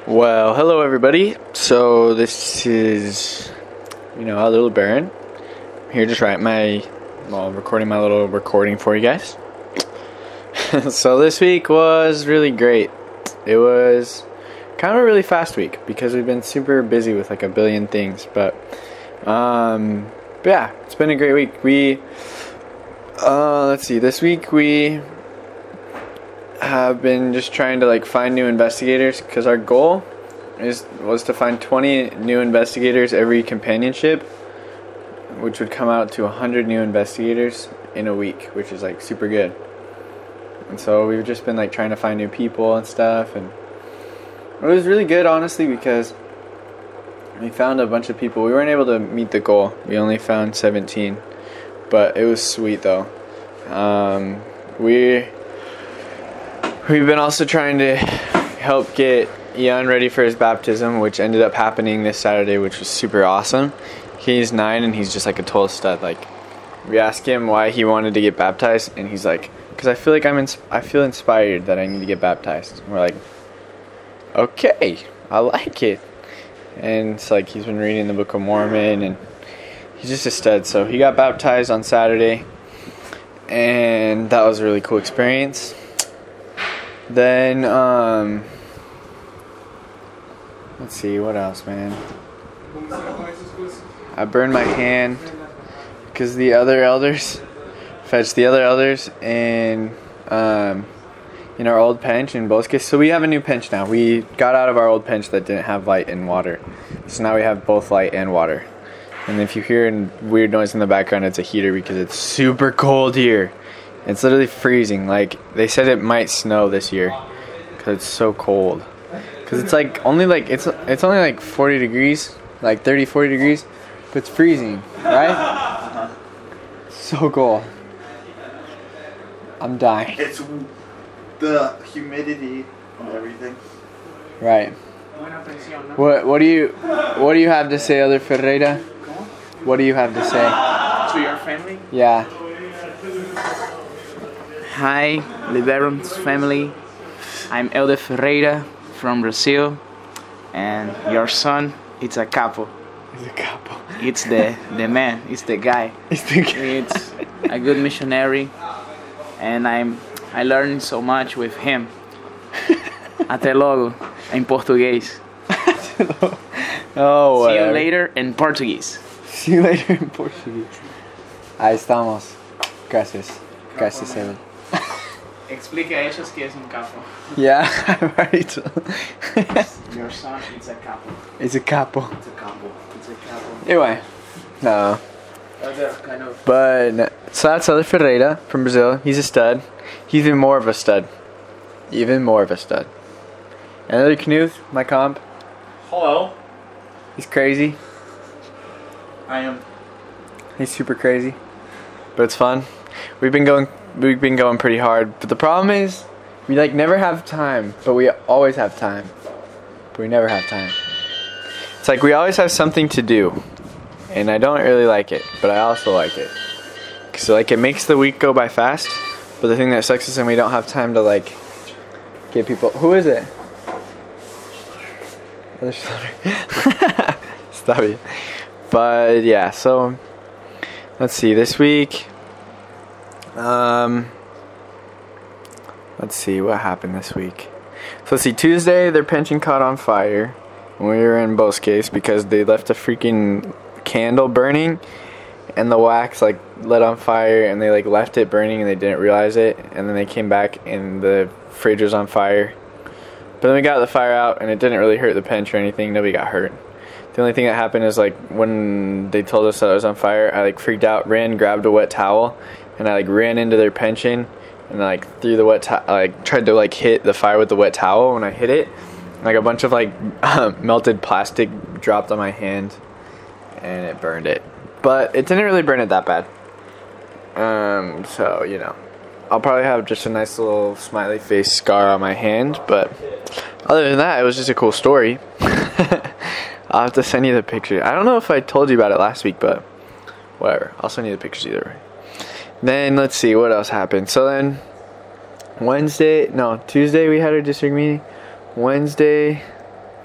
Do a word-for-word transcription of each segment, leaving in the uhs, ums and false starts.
Well, hello everybody. So this is, you know, a little Baron. I'm here to try my, well, recording my little recording for you guys. So this week was really great. It was kind of a really fast week because we've been super busy with like a billion things. But, um, but yeah, it's been a great week. We, uh, let's see, this week we have been just trying to like find new investigators because our goal is was to find twenty new investigators every companionship, which would come out to one hundred new investigators in a week, which is like super good. And so we've just been like trying to find new people and stuff, and it was really good honestly because we found a bunch of people. We weren't able to meet the goal. We only found seventeen, but it was sweet though. Um, we We've been also trying to help get Ian ready for his baptism, which ended up happening this Saturday, which was super awesome. He's nine and he's just like a total stud. Like, we asked him why he wanted to get baptized, and he's like, "Because I feel like I'm ins- I feel inspired that I need to get baptized." And we're like, "Okay, I like it." And it's like he's been reading the Book of Mormon, and he's just a stud. So he got baptized on Saturday, and that was a really cool experience. Then, um, let's see, what else, man? I burned my hand because the other elders fetched the other elders in, um, in our old pench in Bosque. So we have a new pench now. We got out of our old pench that didn't have light and water. So now we have both light and water. And if you hear a weird noise in the background, it's a heater because it's super cold here. It's literally freezing. Like, they said it might snow this year because it's so cold. Because it's like only like it's it's only like forty degrees, like thirty, forty degrees, but it's freezing, right? So cold. I'm dying. It's the humidity and everything. Right. What what do you what do you have to say, Elder Ferreira? What do you have to say to your family? Yeah. Hi, Liberum's family. I'm Elder Ferreira from Brazil, and your son, it's a capo. It's a capo. It's the the man. It's the guy. It's the guy. It's a good missionary, and I'm I learned so much with him. Até logo, em português. Oh, See you whatever. later in Portuguese. See you later in Portuguese. Ahí estamos. Gracias. Gracias, Elder. Explique a ellos que es un capo. Yeah, right. Your son, it's a capo. It's a capo. It's a capo. It's a capo. Anyway, no. Other kind of. But, so that's Elder Ferreira from Brazil. He's a stud. He's even more of a stud. Even more of a stud. And Elder Knuth, my comp. Hello. He's crazy. I am. He's super crazy. But it's fun. We've been going we've been going pretty hard. But the problem is we like never have time, but we always have time. But we never have time. It's like we always have something to do. And I don't really like it, but I also like it. Cuz like it makes the week go by fast, but the thing that sucks is when we don't have time to like get people. Who is it? Stop it. But yeah, so let's see, this week, um, let's see, what happened this week? So let's see, Tuesday, their pension caught on fire when we were in Bosques because they left a freaking candle burning, and the wax, like, lit on fire, and they, like, left it burning, and they didn't realize it, and then they came back, and the fridge was on fire. But then we got the fire out, and it didn't really hurt the pench or anything. Nobody got hurt. The only thing that happened is, like, when they told us that it was on fire, I, like, freaked out, ran, grabbed a wet towel, and I, like, ran into their pension, and, like, threw the wet towel, like, tried to, like, hit the fire with the wet towel. When I hit it, like, a bunch of, like, melted plastic dropped on my hand, and it burned it. But it didn't really burn it that bad. Um, so, you know, I'll probably have just a nice little smiley face scar on my hand, but other than that, it was just a cool story. I'll have to send you the picture. I don't know if I told you about it last week, but whatever. I'll send you the pictures either way. Then, let's see, what else happened? So then, Wednesday, no, Tuesday we had our district meeting. Wednesday,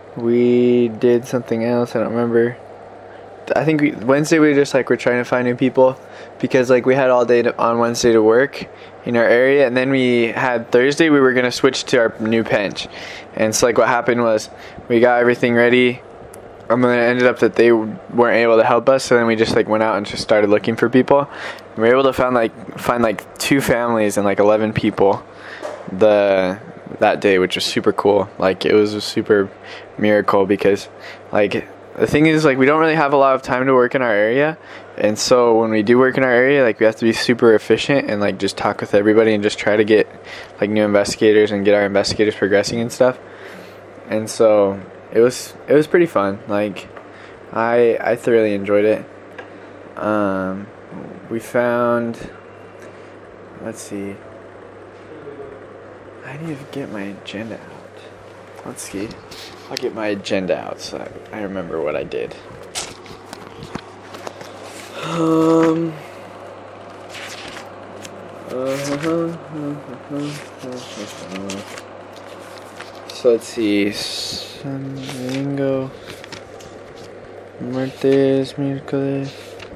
we did something else. I don't remember. I think we, Wednesday we just like we're trying to find new people because like we had all day to, on Wednesday to work in our area, and then we had Thursday we were gonna switch to our new bench, and so like what happened was we got everything ready, and then it ended up that they weren't able to help us, so then we just like went out and just started looking for people. We were able to find like find like two families and like eleven people the that day, which was super cool. Like it was a super miracle because like. The thing is, like, we don't really have a lot of time to work in our area, and so when we do work in our area, like, we have to be super efficient and, like, just talk with everybody and just try to get, like, new investigators and get our investigators progressing and stuff. And so it was it was pretty fun. Like, I I thoroughly enjoyed it. Um, we found, let's see, I need to get my agenda out. Let's see. I'll get my agenda out so I, I remember what I did. Um. Uh-huh, uh-huh, so let's see. San Domingo. Martes, miércoles.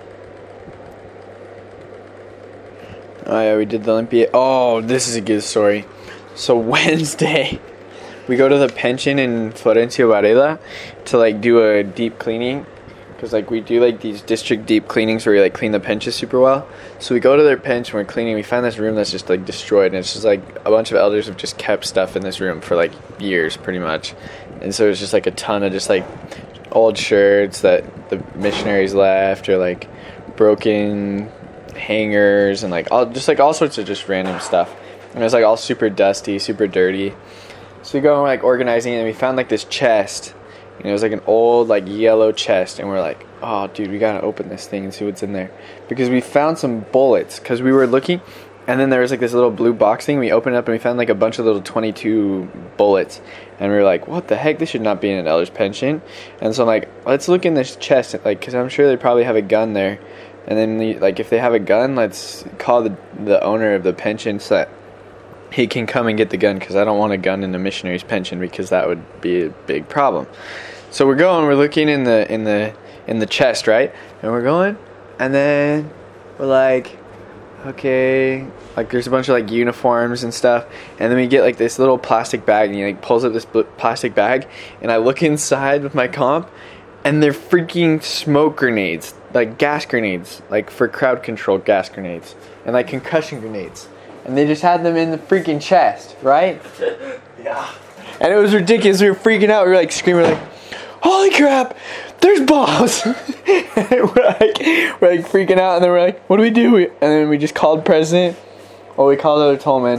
Oh yeah, we did the Olympia. Oh, this is a good story. So Wednesday. We go to the pension in Florencio Varela to, like, do a deep cleaning. Because, like, we do, like, these district deep cleanings where we, like, clean the benches super well. So we go to their pension, we're cleaning. We find this room that's just, like, destroyed. And it's just, like, a bunch of elders have just kept stuff in this room for, like, years, pretty much. And so it's just, like, a ton of just, like, old shirts that the missionaries left. Or, like, broken hangers. And, like, all just, like, all sorts of just random stuff. And it was, like, all super dusty, super dirty. So we go and like organizing it, and we found like this chest, and it was like an old like yellow chest, and we're like, oh dude, we gotta open this thing and see what's in there, because we found some bullets, because we were looking, and then there was like this little blue box thing. We opened it up and we found like a bunch of little twenty-two bullets, and we were like, what the heck, this should not be in an elder's pension. And so I'm like, let's look in this chest, like, because I'm sure they probably have a gun there, and then we, like if they have a gun, let's call the the owner of the pension so that he can come and get the gun, because I don't want a gun in the missionary's pension, because that would be a big problem. So we're going, we're looking in the in the in the chest, right? And we're going, and then we're like, okay, like there's a bunch of like uniforms and stuff, and then we get like this little plastic bag, and he like pulls up this plastic bag, and I look inside with my comp, and they're freaking smoke grenades, like gas grenades, like for crowd control gas grenades, and like concussion grenades. And they just had them in the freaking chest, right? Yeah. And it was ridiculous. We were freaking out. We were like screaming, like, holy crap, there's bombs. And we're like, we're like freaking out. And then we're like, what do we do? And then we just called President. Well, we called other Tolman.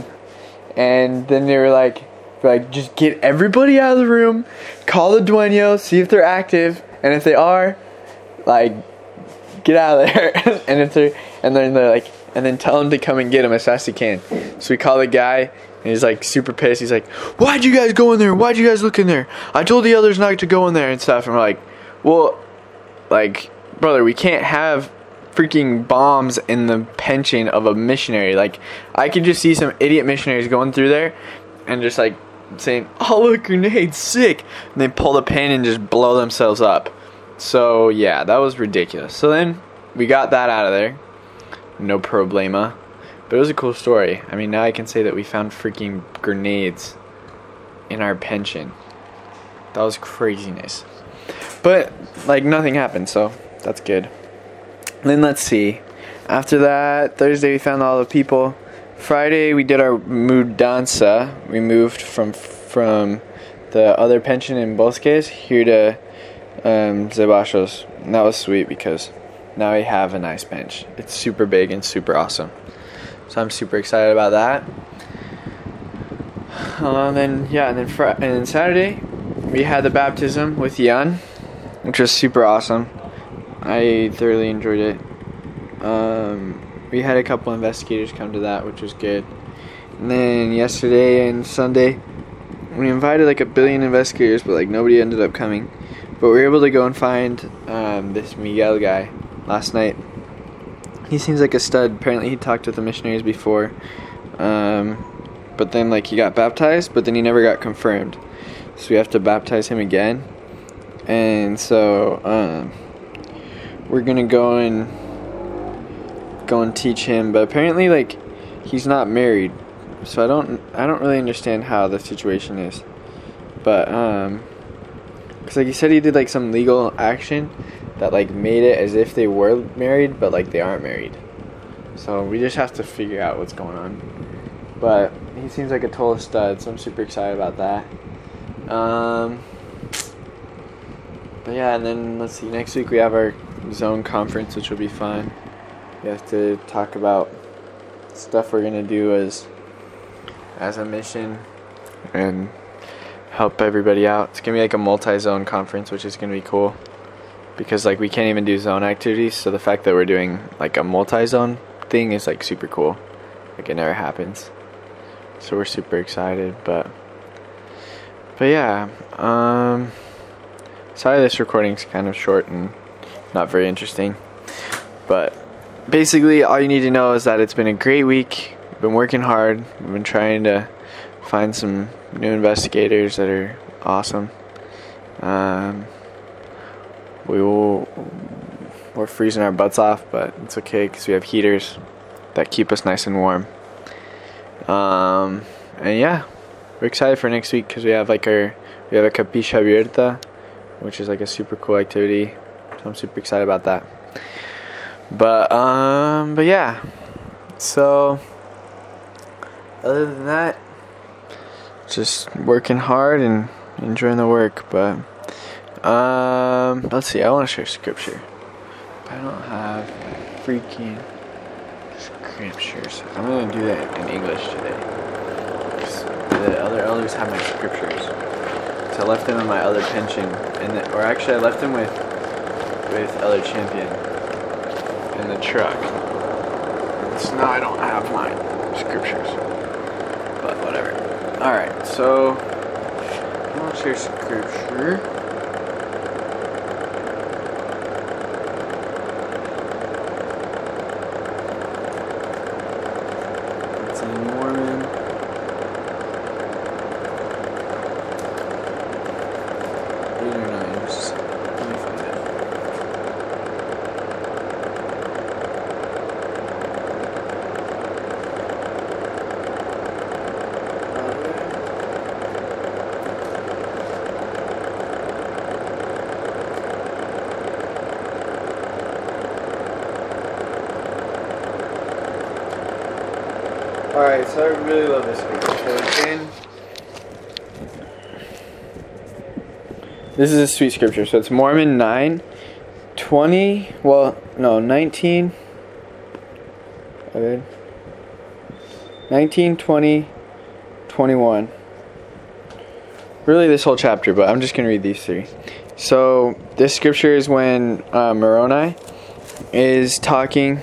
And then they were like, we're like, just get everybody out of the room. Call the dueño, see if they're active. And if they are, like, get out of there. and if they're, and then they're like, and then tell him to come and get him as fast as he can. So we call the guy, and he's like super pissed. He's like, why'd you guys go in there? Why'd you guys look in there? I told the others not to go in there and stuff. And we're like, well, like, brother, we can't have freaking bombs in the pension of a missionary. Like, I could just see some idiot missionaries going through there and just like saying, oh look, grenades, sick. And they pull the pin and just blow themselves up. So yeah, that was ridiculous. So then we got that out of there. No problema. But it was a cool story. I mean, now I can say that we found freaking grenades in our pension. That was craziness. But, like, nothing happened, so that's good. And then let's see. After that, Thursday we found all the people. Friday we did our mudanza. We moved from from the other pension in Bosques here to um, Zebachos. And that was sweet because now we have a nice bench. It's super big and super awesome. So I'm super excited about that. Uh, and then yeah, and then fr- and then Saturday we had the baptism with Jan, which was super awesome. I thoroughly enjoyed it. Um, we had a couple investigators come to that, which was good. And then yesterday and Sunday, we invited like a billion investigators, but like nobody ended up coming. But we were able to go and find um, this Miguel guy last night. He seems like a stud. Apparently he talked with the missionaries before. Um, but then like he got baptized, but then he never got confirmed. so we have to baptize him again. And so um, we're gonna go and go and teach him. But apparently, like, he's not married, so I don't I don't really understand how the situation is. But um, cause like he said, he did like some legal action that like made it as if they were married, but like they aren't married. So we just have to figure out what's going on. But he seems like a total stud, so I'm super excited about that. Um, but yeah, and then let's see, next week we have our zone conference, which will be fun. We have to talk about stuff we're gonna do as as a mission and help everybody out. It's gonna be like a multi-zone conference, which is gonna be cool because like we can't even do zone activities, so the fact that we're doing like a multi-zone thing is like super cool. Like it never happens, so we're super excited. But but yeah, um sorry this recording's kind of short and not very interesting, but basically all you need to know is that it's been a great week. We've been working hard. We've been trying to find some new investigators that are awesome. Um, we will, we're freezing our butts off, but it's okay because we have heaters that keep us nice and warm. Um, and yeah, we're excited for next week because we have like our we have a Capisha Abierta, which is like a super cool activity. So I'm super excited about that. But um, but yeah. So other than that, just working hard and enjoying the work. But um, let's see. I want to share scripture. I don't have freaking scriptures. I'm gonna do that in English today. 'Cause the other elders have my scriptures, so I left them in my other pension, and the, or actually I left them with with Elder Champion in the truck. So now I don't have my scriptures, but whatever. Alright, so I want to share scripture. It's in Mormon. Eight or nine. Just let me find it. Alright, so I really love this scripture. So it's in. This is a sweet scripture. So it's Mormon nine, twenty, well, no, nineteen. Okay. nineteen, twenty, twenty-one. Really this whole chapter, but I'm just going to read these three. So this scripture is when uh, Moroni is talking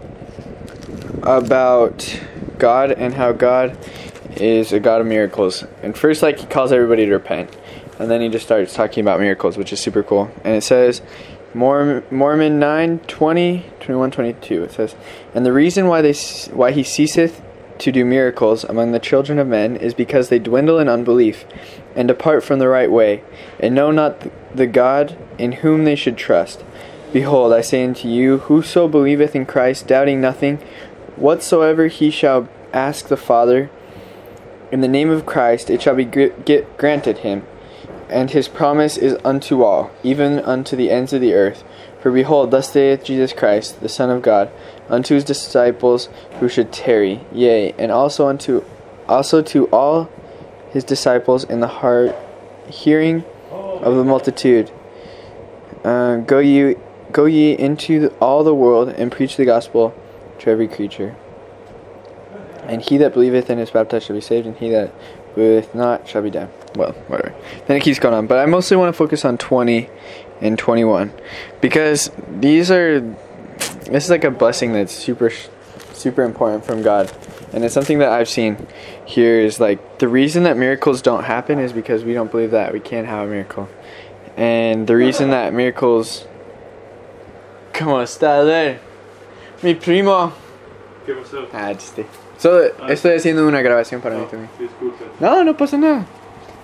about God and how God is a God of miracles. And first, like, he calls everybody to repent, and then he just starts talking about miracles, which is super cool. And it says, Mormon nine, twenty, twenty-one, twenty-two. It says, and the reason why they why he ceaseth to do miracles among the children of men is because they dwindle in unbelief, and depart from the right way, and know not the God in whom they should trust. Behold, I say unto you, whoso believeth in Christ, doubting nothing, whatsoever he shall ask the Father in the name of Christ, it shall be gr- get granted him. And his promise is unto all, even unto the ends of the earth. For behold, thus saith Jesus Christ, the Son of God, unto his disciples who should tarry, yea, and also unto also to all his disciples in the heart hearing of the multitude. Uh, go ye go ye into the, all the world, and preach the gospel to every creature. And he that believeth and is baptized shall be saved, and he that believeth not shall be damned. Well, whatever. Then it keeps going on. But I mostly want to focus on twenty and twenty-one. Because these are... This is like a blessing that's super, super important from God. And it's something that I've seen here is like, the reason that miracles don't happen is because we don't believe that we can't have a miracle. And the reason that miracles... ¿Cómo está there? Mi primo. ¿Qué pasó? Ah, chiste. So, estoy haciendo una grabación para mí también. Disculpe. No, no pasa nada.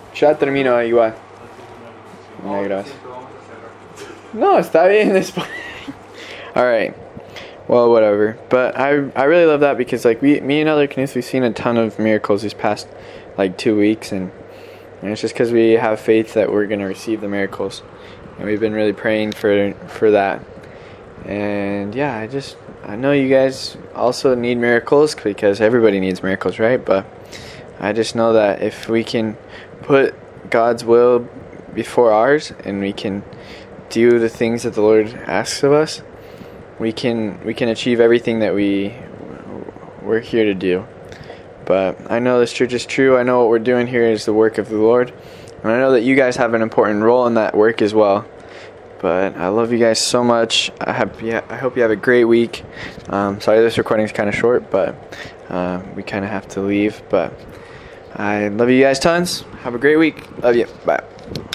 Ya termino igual. Negras. No, está bien. It's fine. All right. Well, whatever. But I I really love that because like we me and other canoes we've seen a ton of miracles these past like two weeks and, and it's just because we have faith that we're gonna receive the miracles, and we've been really praying for for that. And yeah, I just I know you guys also need miracles because everybody needs miracles, right? But I just know that if we can put God's will before ours and we can do the things that the Lord asks of us, we can we can achieve everything that we we're here to do. But I know this church is true. I know what we're doing here is the work of the Lord, and I know that you guys have an important role in that work as well. But I love you guys so much. I have yeah, I hope you have a great week. Um, sorry this recording is kind of short, but uh, we kind of have to leave. But I love you guys tons. Have a great week. Love you. Bye.